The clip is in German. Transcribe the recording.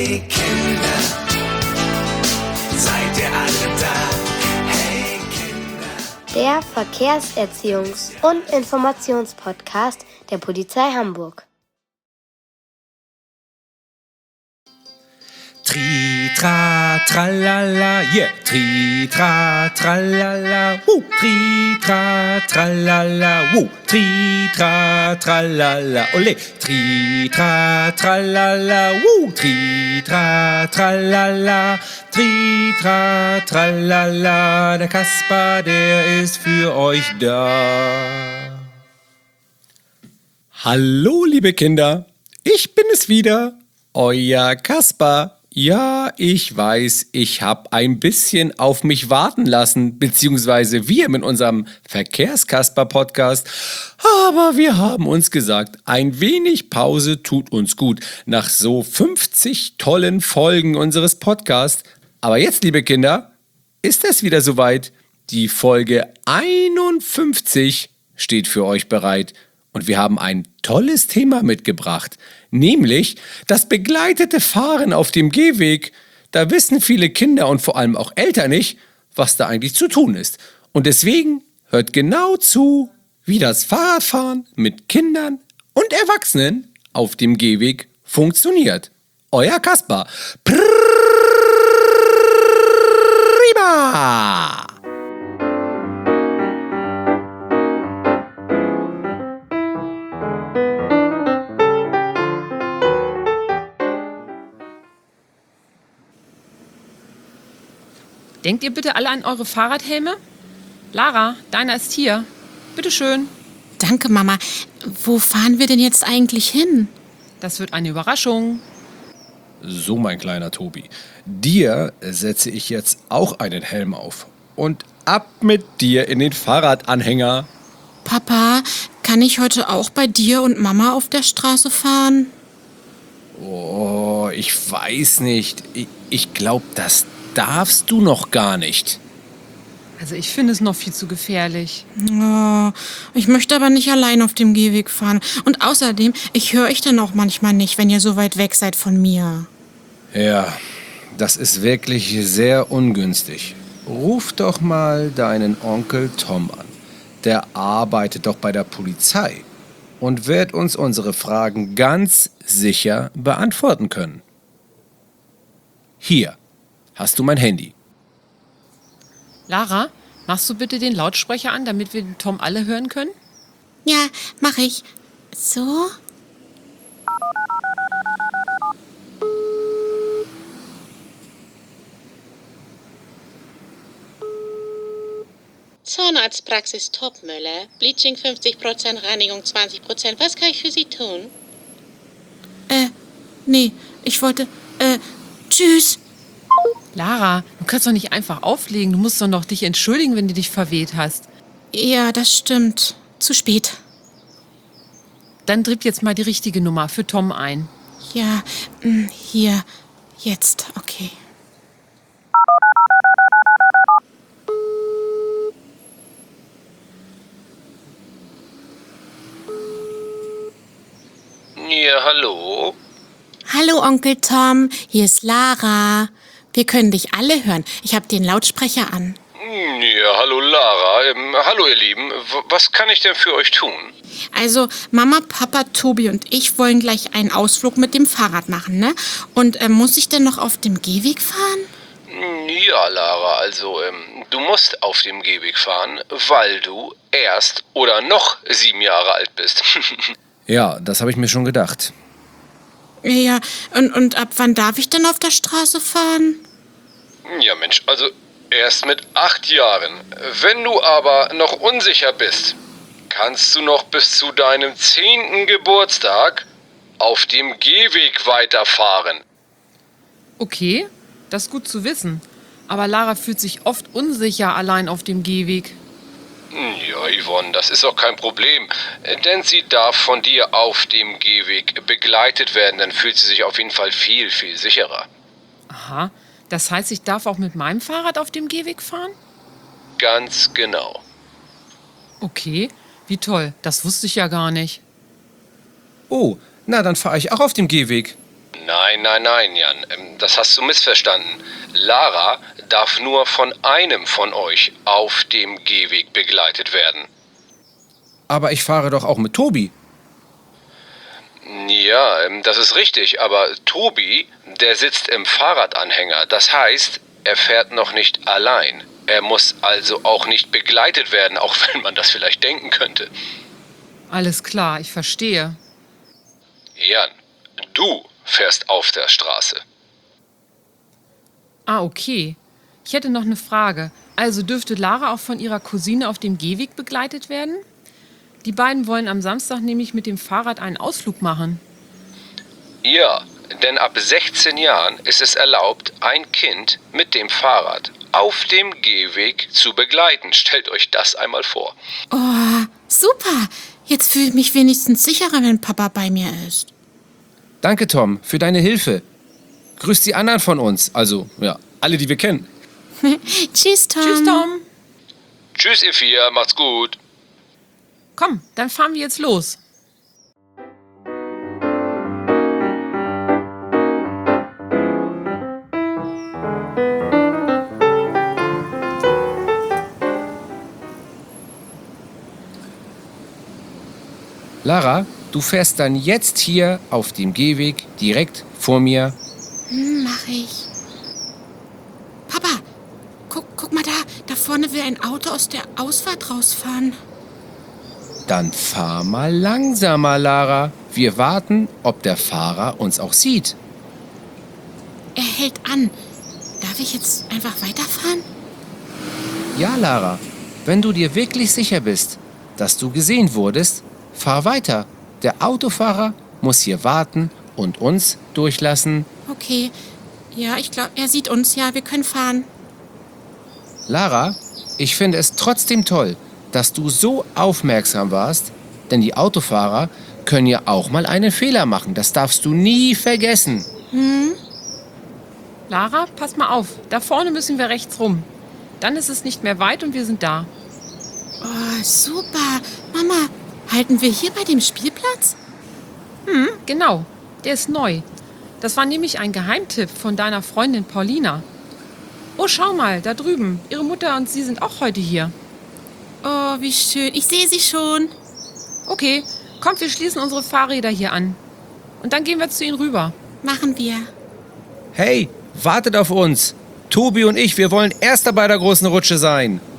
Hey Kinder, seid ihr alle da? Hey Kinder. Der Verkehrserziehungs- und Informationspodcast der Polizei Hamburg. Tri, tra, tralala, yeah. Tri, tra, tralala, Tri, tra, tralala, Tri, tra, tralala, ole. Tri, tra, tralala, Tri, tra, tralala, Tri, tra, tralala. Der Kasper, der ist für euch da. Hallo, liebe Kinder. Ich bin es wieder, euer Kasper. Ja, ich weiß, ich habe ein bisschen auf mich warten lassen, beziehungsweise wir mit unserem Verkehrskasper-Podcast. Aber wir haben uns gesagt, ein wenig Pause tut uns gut nach so 50 tollen Folgen unseres Podcasts. Aber jetzt, liebe Kinder, ist es wieder soweit. Die Folge 51 steht für euch bereit. Und wir haben ein tolles Thema mitgebracht, nämlich das begleitete Fahren auf dem Gehweg. Da wissen viele Kinder und vor allem auch Eltern nicht, was da eigentlich zu tun ist. Und deswegen hört genau zu, wie das Fahrradfahren mit Kindern und Erwachsenen auf dem Gehweg funktioniert. Euer Kasper. Prima! Denkt ihr bitte alle an eure Fahrradhelme? Lara, deiner ist hier. Bitteschön. Danke, Mama. Wo fahren wir denn jetzt eigentlich hin? Das wird eine Überraschung. So, mein kleiner Tobi, dir setze ich jetzt auch einen Helm auf. Und ab mit dir in den Fahrradanhänger. Papa, kann ich heute auch bei dir und Mama auf der Straße fahren? Oh, ich weiß nicht. Ich glaube, das darfst du noch gar nicht. Also ich finde es noch viel zu gefährlich. Oh, ich möchte aber nicht allein auf dem Gehweg fahren. Und außerdem, ich höre euch dann auch manchmal nicht, wenn ihr so weit weg seid von mir. Ja, das ist wirklich sehr ungünstig. Ruf doch mal deinen Onkel Tom an. Der arbeitet doch bei der Polizei und wird uns unsere Fragen ganz sicher beantworten können. Hier hast du mein Handy. Lara, machst du bitte den Lautsprecher an, damit wir den Tom alle hören können? Ja, mach ich. So? Zahnarztpraxis Topmüller, Bleaching 50%, Reinigung 20%. Was kann ich für Sie tun? Nee, ich wollte, tschüss. Lara, du kannst doch nicht einfach auflegen. Du musst doch noch dich entschuldigen, wenn du dich verweht hast. Ja, das stimmt. Zu spät. Dann drückt jetzt mal die richtige Nummer für Tom ein. Ja, hier, jetzt, okay. Ja, hallo? Hallo, Onkel Tom, hier ist Lara. Wir können dich alle hören. Ich habe den Lautsprecher an. Ja, hallo Lara. Hallo ihr Lieben. Was kann ich denn für euch tun? Also, Mama, Papa, Tobi und ich wollen gleich einen Ausflug mit dem Fahrrad machen, ne? Und muss ich denn noch auf dem Gehweg fahren? Ja, Lara, also du musst auf dem Gehweg fahren, weil du erst oder noch 7 Jahre alt bist. Ja, das habe ich mir schon gedacht. Ja, und ab wann darf ich denn auf der Straße fahren? Ja, Mensch, also erst mit 8 Jahren. Wenn du aber noch unsicher bist, kannst du noch bis zu deinem 10. Geburtstag auf dem Gehweg weiterfahren. Okay, das ist gut zu wissen. Aber Lara fühlt sich oft unsicher allein auf dem Gehweg. Ja, Yvonne, das ist auch kein Problem, denn sie darf von dir auf dem Gehweg begleitet werden, dann fühlt sie sich auf jeden Fall viel, viel sicherer. Aha, das heißt, ich darf auch mit meinem Fahrrad auf dem Gehweg fahren? Ganz genau. Okay, wie toll, das wusste ich ja gar nicht. Oh, na dann fahre ich auch auf dem Gehweg. Nein, Jan, das hast du missverstanden. Lara darf nur von einem von euch auf dem Gehweg begleitet werden. Aber ich fahre doch auch mit Tobi. Ja, das ist richtig, aber Tobi, der sitzt im Fahrradanhänger. Das heißt, er fährt noch nicht allein. Er muss also auch nicht begleitet werden, auch wenn man das vielleicht denken könnte. Alles klar, ich verstehe. Jan, du fährst auf der Straße. Ah, okay. Ich hätte noch eine Frage. Also dürfte Lara auch von ihrer Cousine auf dem Gehweg begleitet werden? Die beiden wollen am Samstag nämlich mit dem Fahrrad einen Ausflug machen. Ja, denn ab 16 Jahren ist es erlaubt, ein Kind mit dem Fahrrad auf dem Gehweg zu begleiten. Stellt euch das einmal vor. Oh, super. Jetzt fühle ich mich wenigstens sicherer, wenn Papa bei mir ist. Danke, Tom, für deine Hilfe. Grüß die anderen von uns, also, ja, alle, die wir kennen. Tschüss, Tom. Tschüss, Tom. Tschüss, ihr vier, macht's gut. Komm, dann fahren wir jetzt los. Lara, du fährst dann jetzt hier auf dem Gehweg direkt vor mir. Mach ich. Papa, guck mal da. Da vorne will ein Auto aus der Ausfahrt rausfahren. Dann fahr mal langsamer, Lara. Wir warten, ob der Fahrer uns auch sieht. Er hält an. Darf ich jetzt einfach weiterfahren? Ja, Lara, wenn du dir wirklich sicher bist, dass du gesehen wurdest, fahr weiter. Der Autofahrer muss hier warten und uns durchlassen. Okay. Ja, ich glaube, er sieht uns. Ja, wir können fahren. Lara, ich finde es trotzdem toll, dass du so aufmerksam warst, denn die Autofahrer können ja auch mal einen Fehler machen. Das darfst du nie vergessen. Lara, pass mal auf. Da vorne müssen wir rechts rum. Dann ist es nicht mehr weit und wir sind da. Oh, super. Mama, halten wir hier bei dem Spielplatz? Genau, der ist neu. Das war nämlich ein Geheimtipp von deiner Freundin Paulina. Oh, schau mal, da drüben. Ihre Mutter und sie sind auch heute hier. Oh, wie schön. Ich sehe sie schon. Okay, kommt, wir schließen unsere Fahrräder hier an. Und dann gehen wir zu ihnen rüber. Machen wir. Hey, wartet auf uns. Tobi und ich, wir wollen Erster bei der großen Rutsche sein.